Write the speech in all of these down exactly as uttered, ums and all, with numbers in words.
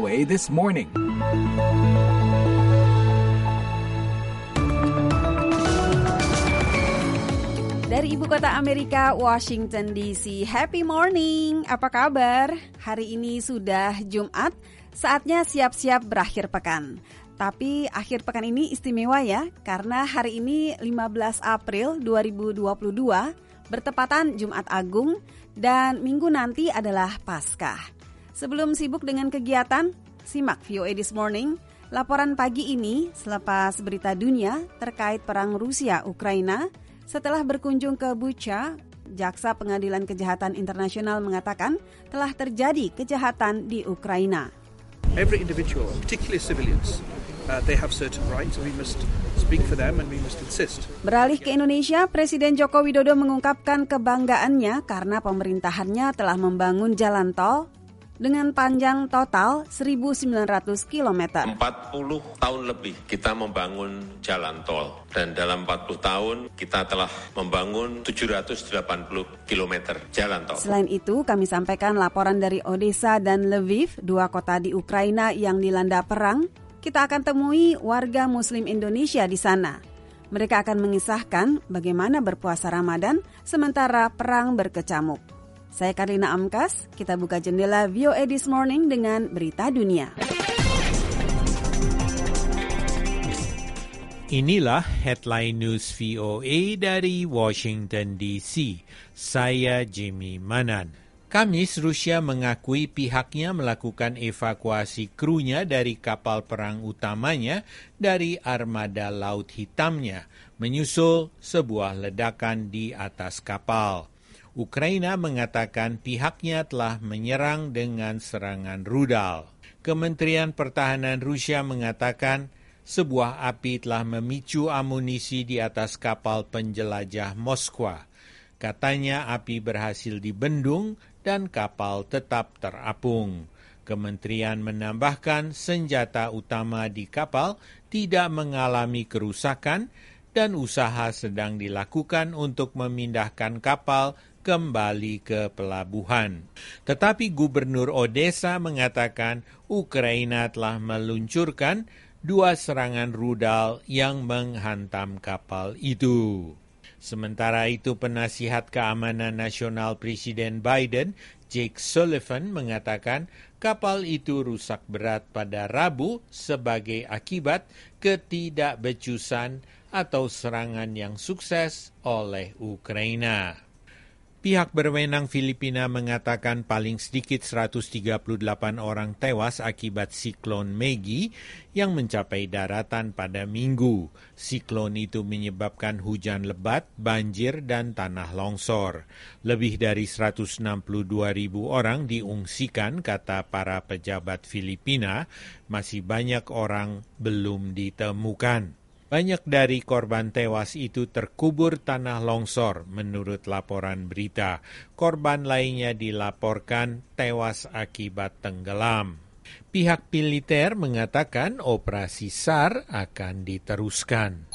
O A This Morning. Dari ibu kota Amerika, Washington D C, happy morning, apa kabar? Hari ini sudah Jumat, saatnya siap-siap berakhir pekan. Tapi akhir pekan ini istimewa ya, karena hari ini lima belas April dua ribu dua puluh dua, bertepatan Jumat Agung, dan minggu nanti adalah Paskah. Sebelum sibuk dengan kegiatan, simak V O A This Morning. Laporan pagi ini selepas berita dunia terkait perang Rusia-Ukraina. Setelah berkunjung ke Bucha, Jaksa Pengadilan Kejahatan Internasional mengatakan telah terjadi kejahatan di Ukraina. Every individual, particularly civilians, uh, they have certain rights. We must speak for them and we must insist. Beralih ke Indonesia, Presiden Joko Widodo mengungkapkan kebanggaannya karena pemerintahannya telah membangun jalan tol dengan panjang total seribu sembilan ratus kilometer. empat puluh tahun lebih kita membangun jalan tol. Dan dalam empat puluh tahun kita telah membangun tujuh ratus delapan puluh kilometer jalan tol. Selain itu, kami sampaikan laporan dari Odessa dan Lviv, dua kota di Ukraina yang dilanda perang. Kita akan temui warga Muslim Indonesia di sana. Mereka akan mengisahkan bagaimana berpuasa Ramadan sementara perang berkecamuk. Saya Karina Amkas, kita buka jendela V O A This Morning dengan berita dunia. Inilah headline news V O A dari Washington D C. Saya Jimmy Manan. Kamis, Rusia mengakui pihaknya melakukan evakuasi krunya dari kapal perang utamanya dari armada Laut Hitamnya, menyusul sebuah ledakan di atas kapal. Ukraina mengatakan pihaknya telah menyerang dengan serangan rudal. Kementerian Pertahanan Rusia mengatakan sebuah api telah memicu amunisi di atas kapal penjelajah Moskwa. Katanya api berhasil dibendung dan kapal tetap terapung. Kementerian menambahkan senjata utama di kapal tidak mengalami kerusakan dan usaha sedang dilakukan untuk memindahkan kapal kembali ke pelabuhan. Tetapi Gubernur Odessa mengatakan Ukraina telah meluncurkan dua serangan rudal yang menghantam kapal itu. Sementara itu, Penasihat Keamanan Nasional Presiden Biden, Jake Sullivan, mengatakan kapal itu rusak berat pada Rabu sebagai akibat ketidakbecusan atau serangan yang sukses oleh Ukraina. Pihak berwenang Filipina mengatakan paling sedikit seratus tiga puluh delapan orang tewas akibat siklon Maggie yang mencapai daratan pada Minggu. Siklon itu menyebabkan hujan lebat, banjir, dan tanah longsor. Lebih dari seratus enam puluh dua ribu orang diungsikan, kata para pejabat Filipina. Masih banyak orang belum ditemukan. Banyak dari korban tewas itu terkubur tanah longsor, menurut laporan berita. Korban lainnya dilaporkan tewas akibat tenggelam. Pihak militer mengatakan operasi S A R akan diteruskan.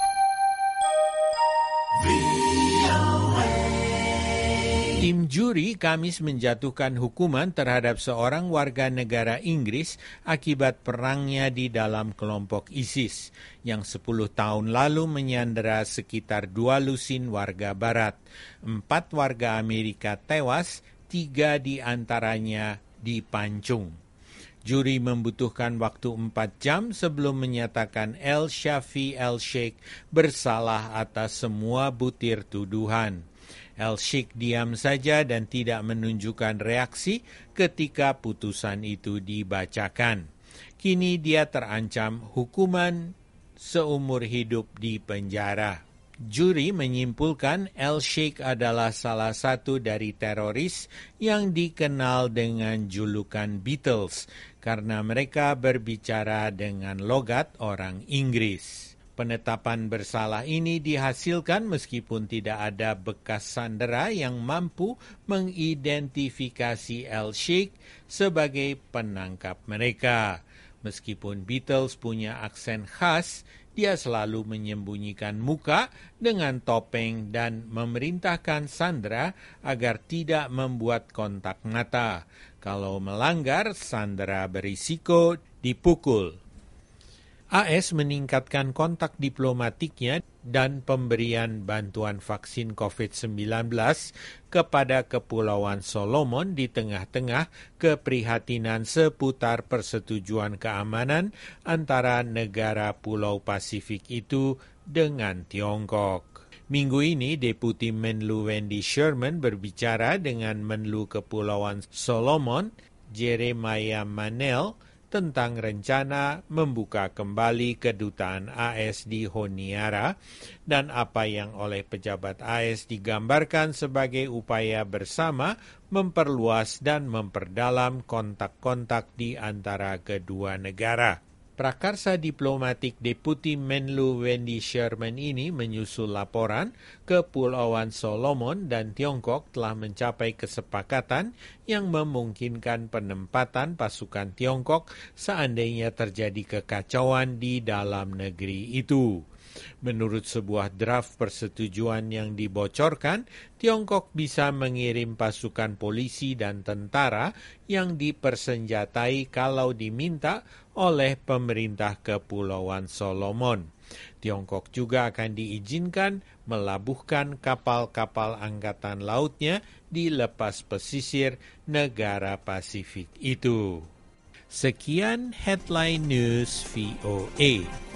Tim juri Kamis menjatuhkan hukuman terhadap seorang warga negara Inggris akibat perangnya di dalam kelompok ISIS yang sepuluh tahun lalu menyandera sekitar dua lusin warga barat. Empat warga Amerika tewas, tiga di antaranya dipancung. Juri membutuhkan waktu empat jam sebelum menyatakan El Shafi El Sheikh bersalah atas semua butir tuduhan. El Sheikh diam saja dan tidak menunjukkan reaksi ketika putusan itu dibacakan. Kini dia terancam hukuman seumur hidup di penjara. Juri menyimpulkan El Sheikh adalah salah satu dari teroris yang dikenal dengan julukan Beatles karena mereka berbicara dengan logat orang Inggris. Penetapan bersalah ini dihasilkan meskipun tidak ada bekas sandera yang mampu mengidentifikasi El Sheikh sebagai penangkap mereka. Meskipun Beatles punya aksen khas, dia selalu menyembunyikan muka dengan topeng dan memerintahkan sandera agar tidak membuat kontak mata. Kalau melanggar, sandera berisiko dipukul. A S meningkatkan kontak diplomatiknya dan pemberian bantuan vaksin covid sembilan belas kepada Kepulauan Solomon di tengah-tengah keprihatinan seputar persetujuan keamanan antara negara Pulau Pasifik itu dengan Tiongkok. Minggu ini, Deputi Menlu Wendy Sherman berbicara dengan Menlu Kepulauan Solomon, Jeremiah Manel, tentang rencana membuka kembali kedutaan A S di Honiara dan apa yang oleh pejabat A S digambarkan sebagai upaya bersama memperluas dan memperdalam kontak-kontak di antara kedua negara. Prakarsa diplomatik Deputi Menlu Wendy Sherman ini menyusul laporan Kepulauan Solomon dan Tiongkok telah mencapai kesepakatan yang memungkinkan penempatan pasukan Tiongkok seandainya terjadi kekacauan di dalam negeri itu. Menurut sebuah draft persetujuan yang dibocorkan, Tiongkok bisa mengirim pasukan polisi dan tentara yang dipersenjatai kalau diminta oleh pemerintah Kepulauan Solomon. Tiongkok juga akan diizinkan melabuhkan kapal-kapal angkatan lautnya di lepas pesisir negara Pasifik itu. Sekian Headline News V O A.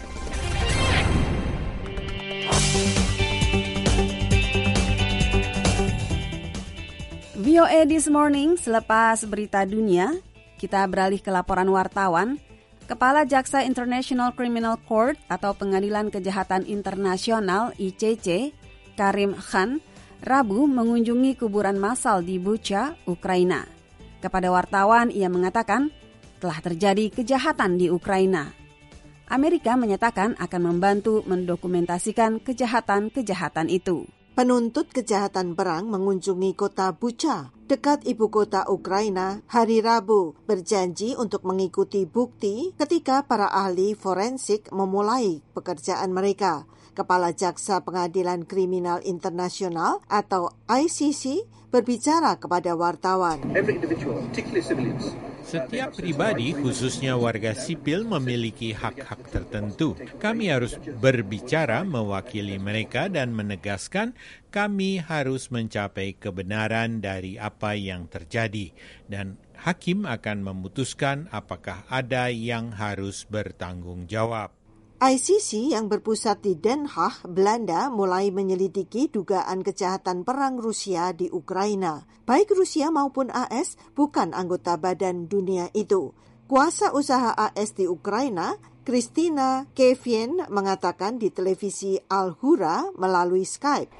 V O A This Morning, selepas berita dunia, kita beralih ke laporan wartawan. Kepala Jaksa International Criminal Court atau Pengadilan Kejahatan Internasional I C C, Karim Khan, Rabu mengunjungi kuburan massal di Bucha, Ukraina. Kepada wartawan, ia mengatakan telah terjadi kejahatan di Ukraina. Amerika menyatakan akan membantu mendokumentasikan kejahatan-kejahatan itu. Penuntut kejahatan perang mengunjungi kota Bucha, dekat ibu kota Ukraina, hari Rabu, berjanji untuk mengikuti bukti ketika para ahli forensik memulai pekerjaan mereka. Kepala Jaksa Pengadilan Kriminal Internasional atau I C C berbicara kepada wartawan. Every individual, particularly civilians, Setiap pribadi, khususnya warga sipil, memiliki hak-hak tertentu. Kami harus berbicara mewakili mereka dan menegaskan kami harus mencapai kebenaran dari apa yang terjadi. Dan hakim akan memutuskan apakah ada yang harus bertanggung jawab. I C C yang berpusat di Den Haag, Belanda, mulai menyelidiki dugaan kejahatan perang Rusia di Ukraina. Baik Rusia maupun A S bukan anggota badan dunia itu. Kuasa usaha A S di Ukraina, Kristina Kevien, mengatakan di televisi Al-Hura melalui Skype.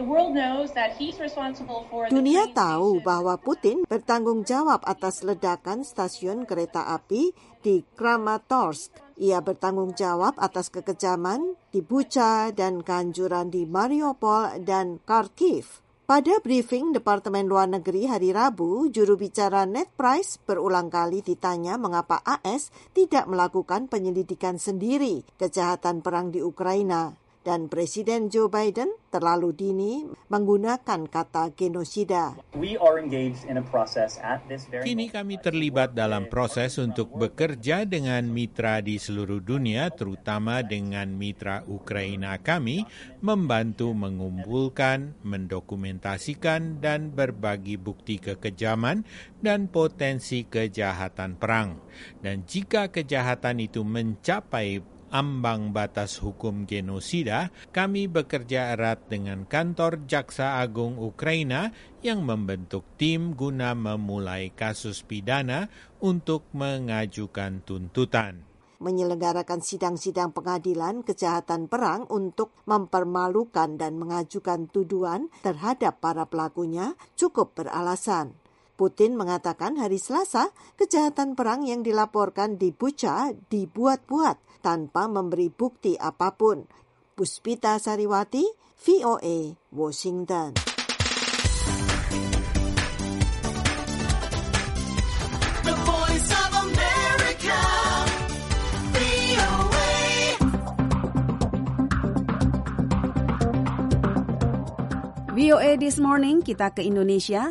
Dunia tahu bahwa Putin bertanggung jawab atas ledakan stasiun kereta api di Kramatorsk. Ia bertanggung jawab atas kekejaman di Bucha dan kehancuran di Mariupol dan Kharkiv. Pada briefing Departemen Luar Negeri hari Rabu, juru bicara Ned Price berulang kali ditanya mengapa A S tidak melakukan penyelidikan sendiri kejahatan perang di Ukraina. Dan Presiden Joe Biden terlalu dini menggunakan kata genosida. Kini kami terlibat dalam proses untuk bekerja dengan mitra di seluruh dunia, terutama dengan mitra Ukraina kami, membantu mengumpulkan, mendokumentasikan, dan berbagi bukti kekejaman dan potensi kejahatan perang. Dan jika kejahatan itu mencapai ambang batas hukum genosida, kami bekerja erat dengan kantor Jaksa Agung Ukraina yang membentuk tim guna memulai kasus pidana untuk mengajukan tuntutan. Menyelenggarakan sidang-sidang pengadilan kejahatan perang untuk mempermalukan dan mengajukan tuduhan terhadap para pelakunya cukup beralasan. Putin mengatakan hari Selasa kejahatan perang yang dilaporkan di Bucha dibuat-buat tanpa memberi bukti apapun. Puspita Sariwati, V O A, Washington. The Voice of America, V O A. V O A This Morning, kita ke Indonesia.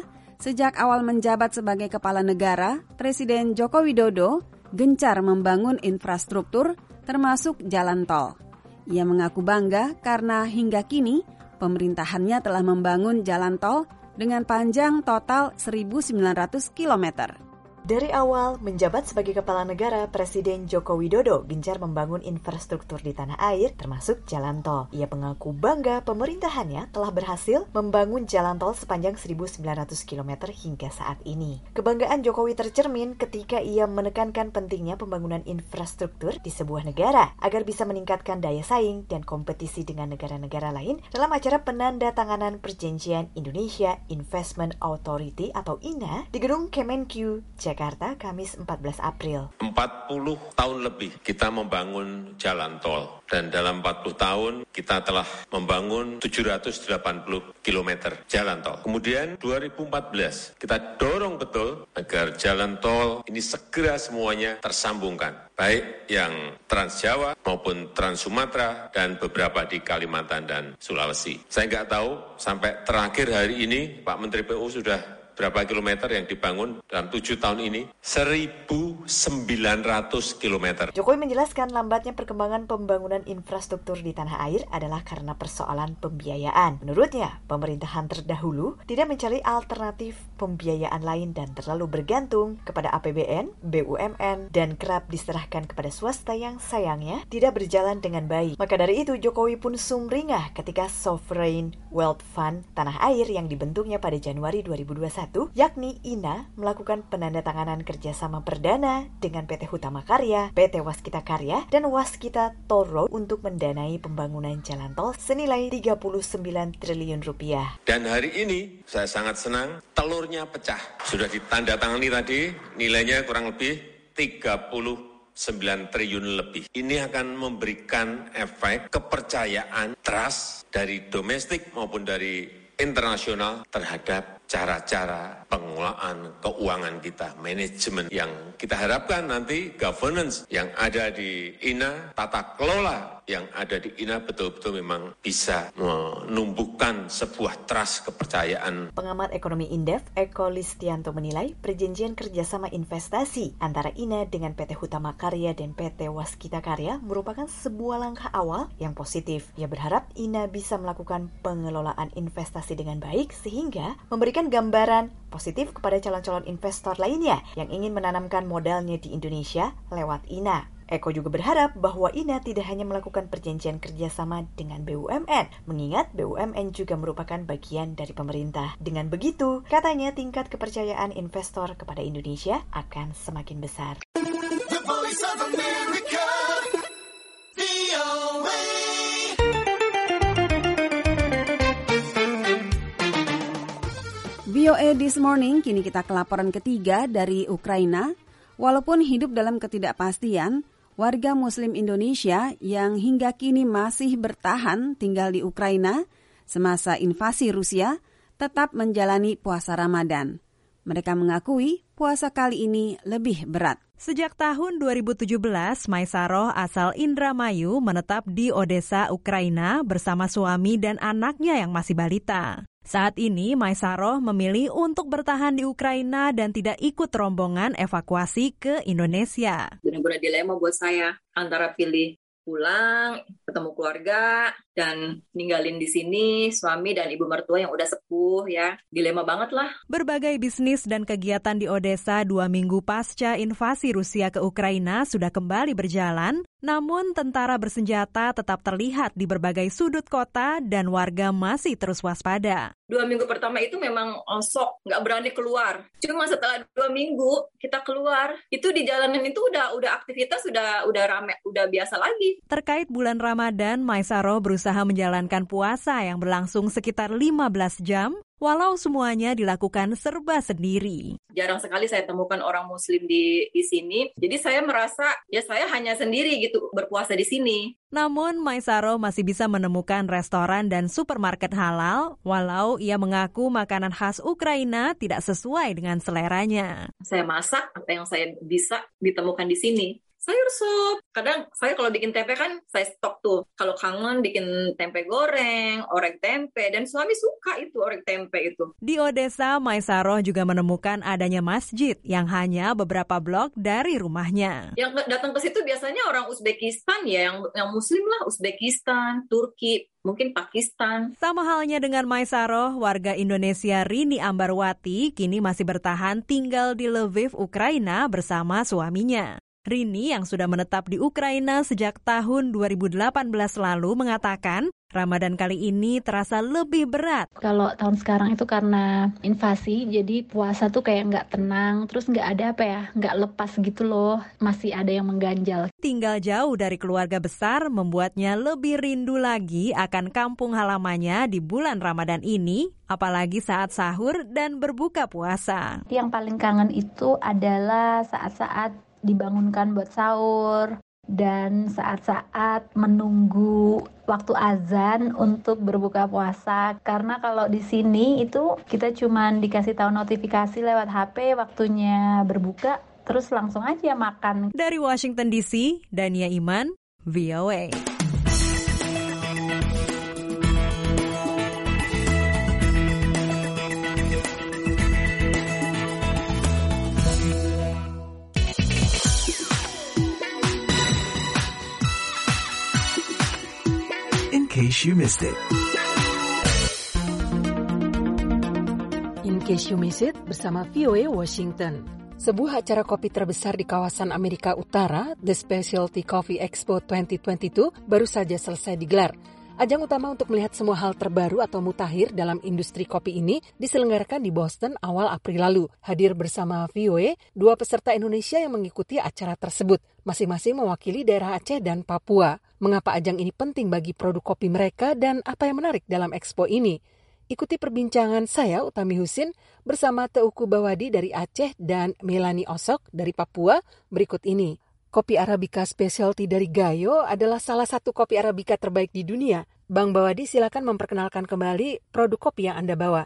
Sejak awal menjabat sebagai kepala negara, Presiden Joko Widodo gencar membangun infrastruktur termasuk jalan tol. Ia mengaku bangga karena hingga kini pemerintahannya telah membangun jalan tol dengan panjang total seribu sembilan ratus kilometer. Dari awal menjabat sebagai kepala negara, Presiden Joko Widodo gencar membangun infrastruktur di tanah air, termasuk jalan tol. Ia mengaku bangga pemerintahannya telah berhasil membangun jalan tol sepanjang seribu sembilan ratus kilometer hingga saat ini. Kebanggaan Jokowi tercermin ketika ia menekankan pentingnya pembangunan infrastruktur di sebuah negara agar bisa meningkatkan daya saing dan kompetisi dengan negara-negara lain dalam acara penandatanganan Perjanjian Indonesia Investment Authority atau I N A di Gedung Kemenq, Jakarta, Kamis empat belas April. empat puluh tahun lebih kita membangun jalan tol. Dan dalam empat puluh tahun kita telah membangun tujuh ratus delapan puluh kilometer jalan tol. Kemudian dua ribu empat belas kita dorong betul agar jalan tol ini segera semuanya tersambungkan. Baik yang Trans Jawa maupun Trans Sumatera dan beberapa di Kalimantan dan Sulawesi. Saya nggak tahu sampai terakhir hari ini Pak Menteri P U sudah berapa kilometer yang dibangun dalam tujuh tahun ini? seribu sembilan ratus kilometer. Jokowi menjelaskan lambatnya perkembangan pembangunan infrastruktur di tanah air adalah karena persoalan pembiayaan. Menurutnya, pemerintahan terdahulu tidak mencari alternatif pembiayaan lain dan terlalu bergantung kepada A P B N, B U M N, dan kerap diserahkan kepada swasta yang sayangnya tidak berjalan dengan baik. Maka dari itu, Jokowi pun sumringah ketika Sovereign Wealth Fund tanah air yang dibentuknya pada Januari dua ribu dua puluh satu, yakni I N A, melakukan penandatanganan kerjasama perdana dengan P T Hutama Karya, P T Waskita Karya, dan Waskita Toll Road untuk mendanai pembangunan jalan tol senilai tiga puluh sembilan triliun rupiah. Dan hari ini saya sangat senang telurnya pecah. Sudah ditandatangani tadi, nilainya kurang lebih tiga puluh sembilan triliun lebih. Ini akan memberikan efek kepercayaan, trust dari domestik maupun dari internasional terhadap cara-cara pengelolaan keuangan kita, manajemen yang kita harapkan nanti governance yang ada di I N A, tata kelola yang ada di I N A betul-betul memang bisa menumbuhkan sebuah trust kepercayaan. Pengamat ekonomi Indef, Eko Listianto menilai perjanjian kerjasama investasi antara I N A dengan P T Hutama Karya dan P T Waskita Karya merupakan sebuah langkah awal yang positif. Ia berharap I N A bisa melakukan pengelolaan investasi dengan baik sehingga memberikan gambaran positif kepada calon-calon investor lainnya yang ingin menanamkan modalnya di Indonesia lewat I N A. Eko juga berharap bahwa I N A tidak hanya melakukan perjanjian kerjasama dengan B U M N, mengingat B U M N juga merupakan bagian dari pemerintah. Dengan begitu, katanya tingkat kepercayaan investor kepada Indonesia akan semakin besar. The Voice of America, V O A. V O A This Morning, kini kita ke laporan ketiga dari Ukraina. Walaupun hidup dalam ketidakpastian, warga Muslim Indonesia yang hingga kini masih bertahan tinggal di Ukraina semasa invasi Rusia tetap menjalani puasa Ramadan. Mereka mengakui puasa kali ini lebih berat. Sejak tahun dua ribu tujuh belas, Maisaroh asal Indramayu menetap di Odessa, Ukraina bersama suami dan anaknya yang masih balita. Saat ini, Maisaroh memilih untuk bertahan di Ukraina dan tidak ikut rombongan evakuasi ke Indonesia. Benar-benar dilema buat saya antara pilih pulang, ketemu keluarga, dan ninggalin di sini suami dan ibu mertua yang udah sepuh ya. Dilema banget lah. Berbagai bisnis dan kegiatan di Odessa dua minggu pasca invasi Rusia ke Ukraina sudah kembali berjalan, namun tentara bersenjata tetap terlihat di berbagai sudut kota dan warga masih terus waspada. Dua minggu pertama itu memang osok, nggak berani keluar. Cuma setelah dua minggu kita keluar, itu di jalanan itu udah udah aktivitas udah udah rame, udah biasa lagi. Terkait bulan Ramadan, Maisaroh berusaha menjalankan puasa yang berlangsung sekitar lima belas jam, walau semuanya dilakukan serba sendiri. Jarang sekali saya temukan orang Muslim di di sini. Jadi saya merasa ya saya hanya sendiri gitu berpuasa di sini. Namun Maisaroh masih bisa menemukan restoran dan supermarket halal, walau ia mengaku makanan khas Ukraina tidak sesuai dengan seleranya. Saya masak apa yang saya bisa ditemukan di sini. sayur sup. Kadang saya kalau bikin tempe kan saya stok tuh. Kalau kangen bikin tempe goreng, orek tempe, dan suami suka itu orek tempe itu. Di Odessa, Maisaroh juga menemukan adanya masjid yang hanya beberapa blok dari rumahnya. Yang datang ke situ biasanya orang Uzbekistan ya, yang yang muslim lah, Uzbekistan, Turki, mungkin Pakistan. Sama halnya dengan Maisaroh, warga Indonesia Rini Ambarwati kini masih bertahan tinggal di Lviv, Ukraina bersama suaminya. Rini yang sudah menetap di Ukraina sejak tahun dua ribu delapan belas lalu mengatakan Ramadan kali ini terasa lebih berat. Kalau tahun sekarang itu karena invasi, jadi puasa tuh kayak nggak tenang, terus nggak ada apa ya, nggak lepas gitu loh, masih ada yang mengganjal. Tinggal jauh dari keluarga besar membuatnya lebih rindu lagi akan kampung halamannya di bulan Ramadan ini, apalagi saat sahur dan berbuka puasa. Yang paling kangen itu adalah saat-saat dibangunkan buat sahur dan saat-saat menunggu waktu azan untuk berbuka puasa. Karena kalau di sini itu kita cuma dikasih tahu notifikasi lewat H P waktunya berbuka, terus langsung aja makan. Dari Washington D C, Dania Iman, V O A. In case you missed it. In case you missed it bersama V O A Washington. Sebuah acara kopi terbesar di kawasan Amerika Utara, The Specialty Coffee Expo dua ribu dua puluh dua, baru saja selesai digelar. Ajang utama untuk melihat semua hal terbaru atau mutakhir dalam industri kopi ini diselenggarakan di Boston awal April lalu. Hadir bersama V O A, dua peserta Indonesia yang mengikuti acara tersebut, masing-masing mewakili daerah Aceh dan Papua. Mengapa ajang ini penting bagi produk kopi mereka dan apa yang menarik dalam expo ini? Ikuti perbincangan saya, Utami Husin, bersama Teuku Bawadi dari Aceh dan Melani Osok dari Papua berikut ini. Kopi Arabica Specialty dari Gayo adalah salah satu kopi Arabica terbaik di dunia. Bang Bawadi, silakan memperkenalkan kembali produk kopi yang Anda bawa.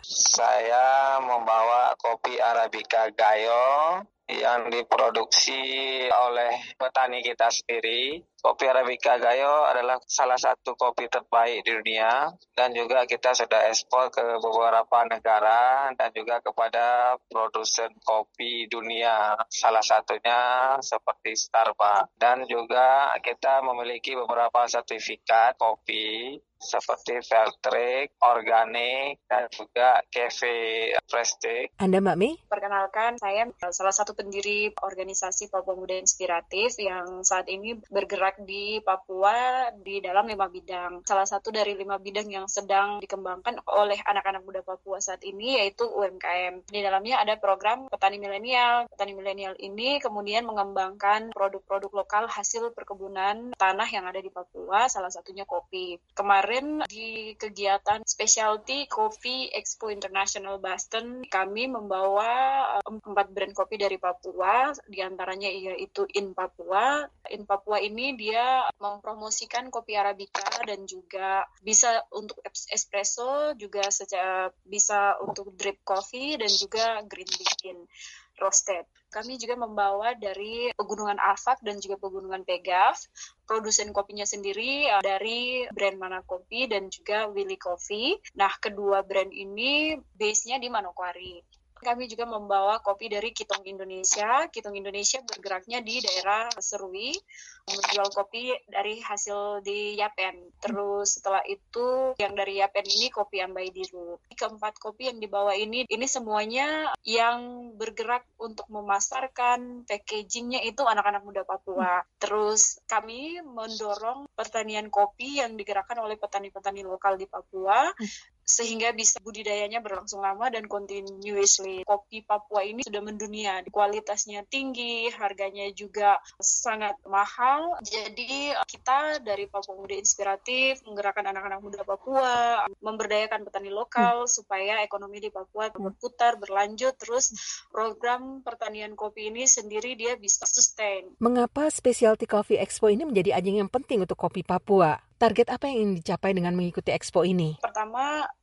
Saya membawa kopi Arabica Gayo yang diproduksi oleh petani kita sendiri. Kopi Arabica Gayo adalah salah satu kopi terbaik di dunia dan juga kita sudah ekspor ke beberapa negara dan juga kepada produsen kopi dunia, salah satunya seperti Starbucks. Dan juga kita memiliki beberapa sertifikat kopi seperti Fairtrade, Organik, dan juga Cafe Prestige. Anda Mbak Mei? Perkenalkan, saya salah satu pendiri organisasi Papua Muda Inspiratif yang saat ini bergerak di Papua di dalam lima bidang. Salah satu dari lima bidang yang sedang dikembangkan oleh anak-anak muda Papua saat ini yaitu U M K M. Di dalamnya ada program petani milenial. Petani milenial ini kemudian mengembangkan produk-produk lokal hasil perkebunan tanah yang ada di Papua, salah satunya kopi. Kemarin di kegiatan Specialty Coffee Expo International Boston, kami membawa empat brand kopi dari Papua, diantaranya yaitu In Papua. In Papua ini dia mempromosikan kopi Arabica dan juga bisa untuk espresso, juga secara bisa untuk drip coffee dan juga green bean roasted. Kami juga membawa dari Pegunungan Afak dan juga Pegunungan Pegaf. Produsen kopinya sendiri dari brand Mana Kopi dan juga Willy Coffee. Nah, kedua brand ini base-nya di Manokwari. Kami juga membawa kopi dari Kitong Indonesia. Kitong Indonesia bergeraknya di daerah Serui, menjual kopi dari hasil di Yapen. Terus setelah itu yang dari Yapen ini kopi Ambai Diru. Keempat kopi yang dibawa ini, ini semuanya yang bergerak untuk memasarkan packagingnya itu anak-anak muda Papua. Terus kami mendorong pertanian kopi yang digerakkan oleh petani-petani lokal di Papua, sehingga bisa budidayanya berlangsung lama dan continuously. Kopi Papua ini sudah mendunia, kualitasnya tinggi, harganya juga sangat mahal. Jadi kita dari Papua Muda Inspiratif menggerakkan anak-anak muda Papua, memberdayakan petani lokal hmm. supaya ekonomi di Papua berputar, berlanjut, terus program pertanian kopi ini sendiri dia bisa sustain. Mengapa Specialty Coffee Expo ini menjadi ajang yang penting untuk kopi Papua? Target apa yang ingin dicapai dengan mengikuti expo ini? Pertama,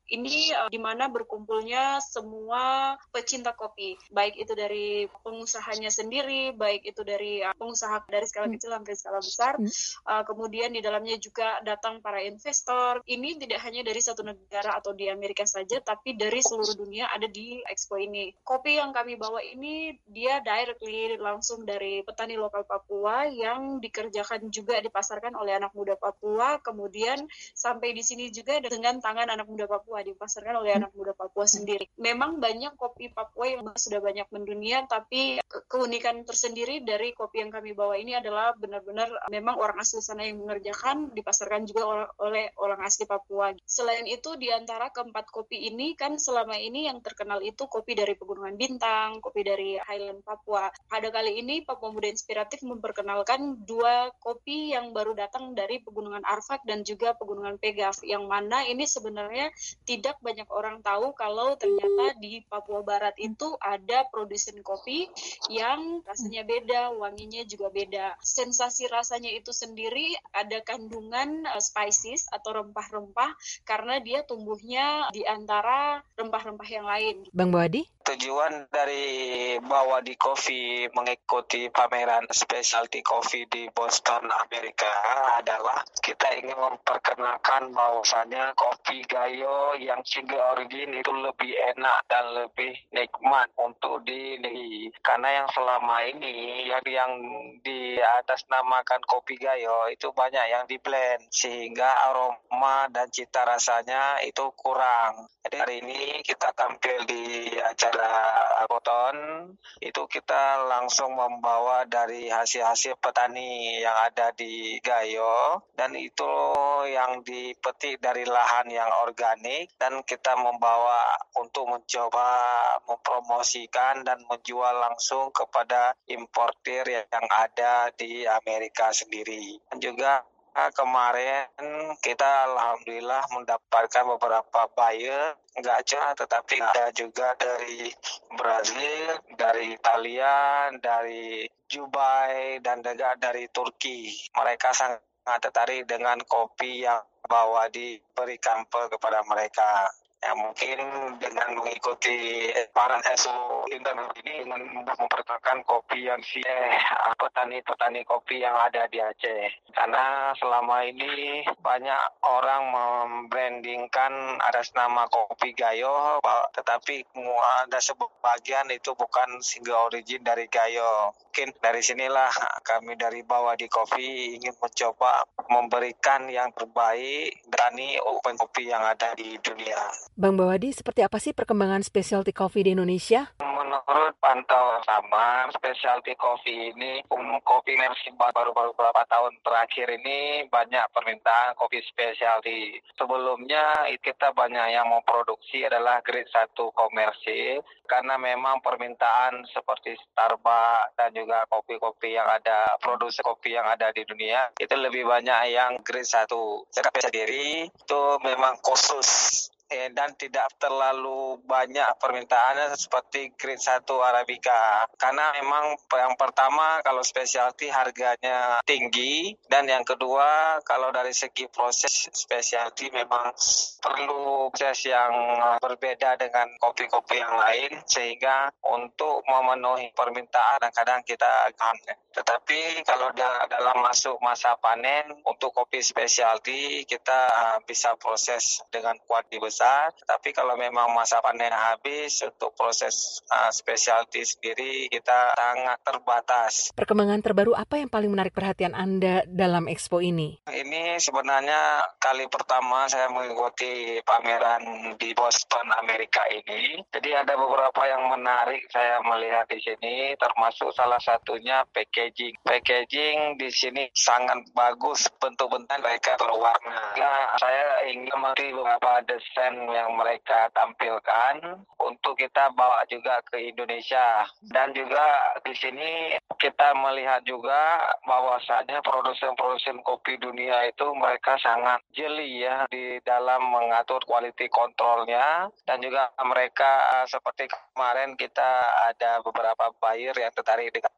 Ini uh, di mana berkumpulnya semua pecinta kopi, baik itu dari pengusahanya sendiri, baik itu dari uh, pengusaha dari skala kecil sampai skala besar. Uh, kemudian di dalamnya juga datang para investor. Ini tidak hanya dari satu negara atau di Amerika saja, tapi dari seluruh dunia ada di Expo ini. Kopi yang kami bawa ini dia directly langsung dari petani lokal Papua yang dikerjakan juga dipasarkan oleh anak muda Papua. Kemudian sampai di sini juga dengan tangan anak muda Papua, dipasarkan oleh anak muda Papua sendiri. Memang banyak kopi Papua yang sudah banyak mendunia, tapi keunikan tersendiri dari kopi yang kami bawa ini adalah benar-benar memang orang asli sana yang mengerjakan, dipasarkan juga oleh orang asli Papua. Selain itu, di antara keempat kopi ini kan selama ini yang terkenal itu kopi dari Pegunungan Bintang, kopi dari Highland Papua. Pada kali ini Papua Muda Inspiratif memperkenalkan dua kopi yang baru datang dari Pegunungan Arfak dan juga Pegunungan Pegaf, yang mana ini sebenarnya tidak banyak orang tahu kalau ternyata di Papua Barat itu ada produsen kopi yang rasanya beda, wanginya juga beda. Sensasi rasanya itu sendiri ada kandungan uh, spices atau rempah-rempah karena dia tumbuhnya di antara rempah-rempah yang lain. Bang Boadi? Tujuan dari Bawadi Coffee mengikuti pameran specialty coffee di Boston, Amerika adalah kita ingin memperkenalkan bahwasannya kopi Gayo yang single origin itu lebih enak dan lebih nikmat untuk dinikmati. Karena yang selama ini yang, yang di atas namakan kopi Gayo itu banyak yang di blend sehingga aroma dan cita rasanya itu kurang. Jadi hari ini kita tampil di acara Boton, itu kita langsung membawa dari hasil-hasil petani yang ada di Gayo, dan itu yang dipetik dari lahan yang organik, dan kita membawa untuk mencoba mempromosikan dan menjual langsung kepada importir yang ada di Amerika sendiri. Dan juga kemarin kita alhamdulillah mendapatkan beberapa buyer, nggak cuma tetapi ada juga dari Brazil, dari Italia, dari Dubai, dan juga dari Turki. Mereka sangat tertarik dengan kopi yang bawa diberi sampel kepada mereka. Ya, mungkin dengan mengikuti paran S O internet ini dengan memperkenalkan kopi yang si eh, petani-petani kopi yang ada di Aceh. Karena selama ini banyak orang membrandingkan atas nama kopi Gayo, tetapi ada sebagian itu bukan single origin dari Gayo. Mungkin dari sinilah kami dari Bawadi Coffee ingin mencoba memberikan yang terbaik dari open kopi yang ada di dunia. Bang Bawadi, seperti apa sih perkembangan specialty coffee di Indonesia? Menurut pantauan sama, specialty coffee ini, um, kopi mercy baru-baru beberapa tahun terakhir ini banyak permintaan kopi specialty. Sebelumnya kita banyak yang memproduksi adalah grade satu komersil, karena memang permintaan seperti Starbucks dan juga kopi-kopi yang ada, produksi kopi yang ada di dunia, itu lebih banyak yang grade satu. Saya sendiri itu memang khusus dan tidak terlalu banyak permintaannya seperti grade satu Arabica. Karena memang yang pertama kalau specialty harganya tinggi, dan yang kedua kalau dari segi proses specialty memang perlu proses yang berbeda dengan kopi-kopi yang lain, sehingga untuk memenuhi permintaan kadang kita agak. Tetapi kalau dalam masuk masa panen untuk kopi specialty kita bisa proses dengan kualitas besar. Tapi kalau memang masa panen habis, untuk proses uh, specialty sendiri kita sangat terbatas. Perkembangan terbaru apa yang paling menarik perhatian Anda dalam Expo ini? Ini sebenarnya kali pertama saya mengikuti pameran di Boston, Amerika ini. Jadi ada beberapa yang menarik saya melihat di sini, termasuk salah satunya packaging. Packaging di sini sangat bagus, bentuk-bentuk mereka berwarna. Nah, saya ingin melihat beberapa desain yang mereka tampilkan untuk kita bawa juga ke Indonesia. Dan juga di sini kita melihat juga bahwasannya produsen-produsen kopi dunia itu mereka sangat jeli ya di dalam mengatur quality controlnya, dan juga mereka seperti kemarin kita ada beberapa buyer yang tertarik dengan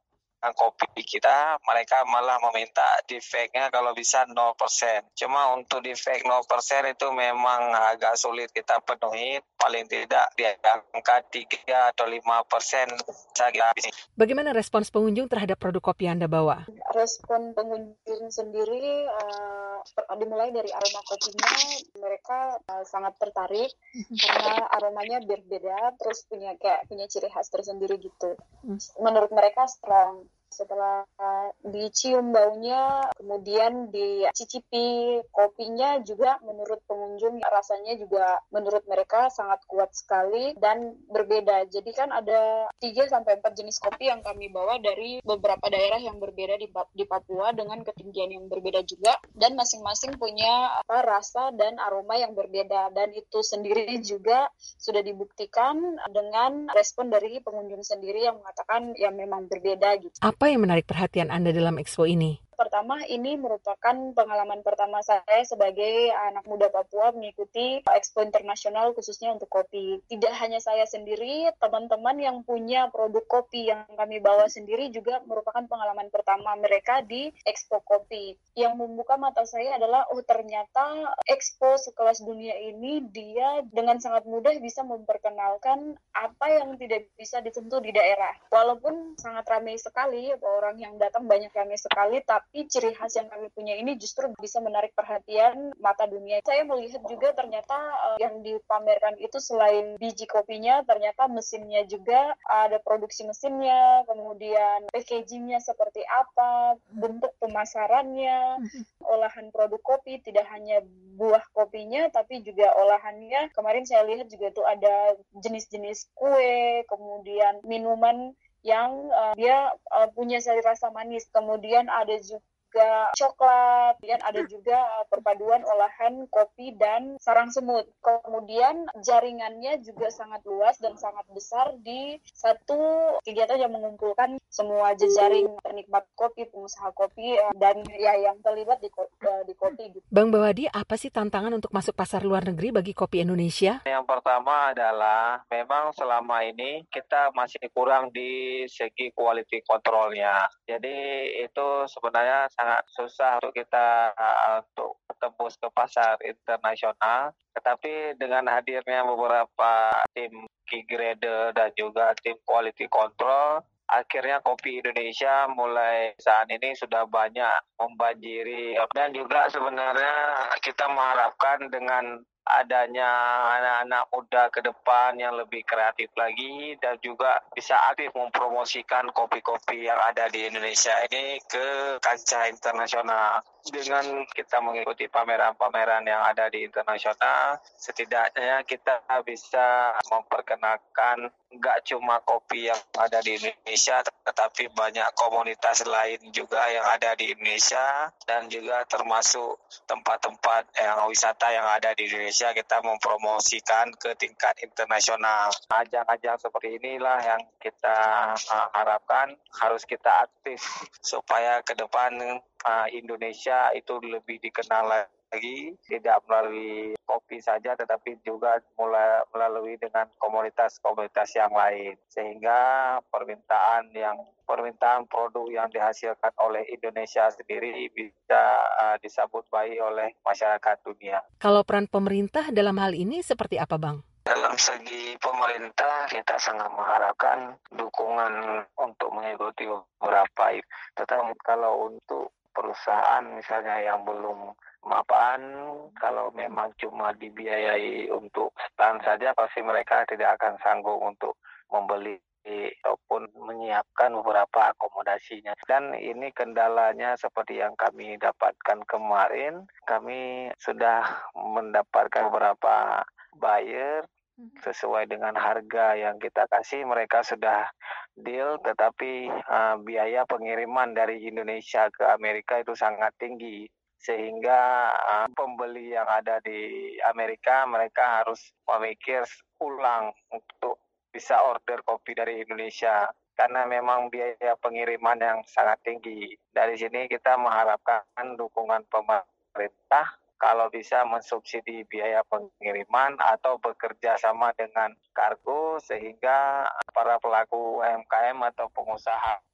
kopi kita, mereka malah meminta defeknya kalau bisa nol persen. Cuma untuk defek nol persen itu memang agak sulit kita penuhi, paling tidak di angka tiga atau lima persen saja. Bagaimana respons pengunjung terhadap produk kopi yang Anda bawa? Respon pengunjung sendiri uh, dimulai dari aroma kopinya, mereka uh, sangat tertarik karena aromanya berbeda, terus punya kayak punya ciri khas tersendiri gitu. Menurut mereka strong. Setelah uh, dicium baunya, kemudian dicicipi kopinya juga menurut pengunjung rasanya juga menurut mereka sangat kuat sekali dan berbeda. Jadi kan ada tiga sampai empat jenis kopi yang kami bawa dari beberapa daerah yang berbeda di, di Papua dengan ketinggian yang berbeda juga dan masing-masing punya apa, rasa dan aroma yang berbeda dan itu sendiri juga sudah dibuktikan dengan respon dari pengunjung sendiri yang mengatakan ya memang berbeda gitu. Apa yang menarik perhatian Anda dalam expo ini? Pertama, ini merupakan pengalaman pertama saya sebagai anak muda Papua mengikuti Expo Internasional khususnya untuk kopi. Tidak hanya saya sendiri, teman-teman yang punya produk kopi yang kami bawa sendiri juga merupakan pengalaman pertama mereka di Expo Kopi. Yang membuka mata saya adalah, oh ternyata Expo sekelas dunia ini dia dengan sangat mudah bisa memperkenalkan apa yang tidak bisa disentuh di daerah. Walaupun sangat ramai sekali, orang yang datang banyak ramai sekali, tapi Tapi ciri khas yang kami punya ini justru bisa menarik perhatian mata dunia. Saya melihat juga ternyata uh, yang dipamerkan itu selain biji kopinya, ternyata mesinnya juga ada produksi mesinnya, kemudian packagingnya seperti apa, bentuk pemasarannya, olahan produk kopi, tidak hanya buah kopinya, tapi juga olahannya. Kemarin saya lihat juga tuh ada jenis-jenis kue, kemudian minuman yang uh, dia uh, punya rasa manis, kemudian ada juga coklat, kemudian ada juga uh, perpaduan olahan kopi dan sarang semut. Kemudian jaringannya juga sangat luas dan sangat besar di satu kegiatan yang mengumpulkan semua jejaring penikmat kopi, pengusaha kopi, uh, dan ya yang terlibat di, uh, di kopi. Gitu. Bang Bawadi, apa sih tantangan untuk masuk pasar luar negeri bagi kopi Indonesia? Yang pertama adalah memang selama ini kita masih kurang di segi quality controlnya. Jadi itu sebenarnya sangat susah untuk kita uh, untuk tembus ke pasar internasional. Tetapi dengan hadirnya beberapa tim key grader dan juga tim quality control, akhirnya kopi Indonesia mulai saat ini sudah banyak membanjiri. Dan juga sebenarnya kita mengharapkan dengan adanya anak-anak muda ke depan yang lebih kreatif lagi dan juga bisa aktif mempromosikan kopi-kopi yang ada di Indonesia ini ke kancah internasional. Dengan kita mengikuti pameran-pameran yang ada di internasional, setidaknya kita bisa memperkenalkan nggak cuma kopi yang ada di Indonesia, tetapi banyak komunitas lain juga yang ada di Indonesia dan juga termasuk tempat-tempat yang wisata yang ada di Indonesia kita mempromosikan ke tingkat internasional. Ajang-ajang seperti inilah yang kita uh, harapkan harus kita aktif supaya ke depan uh, Indonesia itu lebih dikenal lagi, tidak melalui kopi saja tetapi juga mulai melalui dengan komunitas-komunitas yang lain, sehingga permintaan yang permintaan produk yang dihasilkan oleh Indonesia sendiri bisa uh, disambut baik oleh masyarakat dunia. Kalau peran pemerintah dalam hal ini seperti apa, Bang? Dalam segi pemerintah, kita sangat mengharapkan dukungan untuk mengikuti beberapa. Tetapi kalau untuk perusahaan misalnya yang belum mapan, kalau memang cuma dibiayai untuk stand saja, pasti mereka tidak akan sanggup untuk membeli ataupun menyiapkan beberapa akomodasinya. Dan ini kendalanya seperti yang kami dapatkan kemarin, kami sudah mendapatkan beberapa buyer sesuai dengan harga yang kita kasih, mereka sudah deal, tetapi uh, biaya pengiriman dari Indonesia ke Amerika itu sangat tinggi. Sehingga uh, pembeli yang ada di Amerika, mereka harus memikir ulang untuk bisa order kopi dari Indonesia. Karena memang biaya pengiriman yang sangat tinggi. Dari sini kita mengharapkan dukungan pemerintah kalau bisa mensubsidi biaya pengiriman atau bekerja sama dengan kargo sehingga para pelaku U M K M atau pengusaha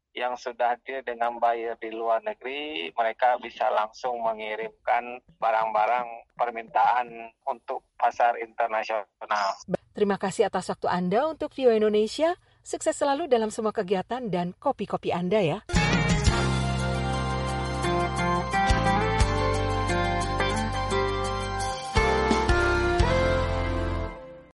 yang sudah deal dengan buyer di luar negeri, mereka bisa langsung mengirimkan barang-barang permintaan untuk pasar internasional. Terima kasih atas waktu Anda untuk V O A Indonesia. Sukses selalu dalam semua kegiatan dan kopi-kopi Anda ya.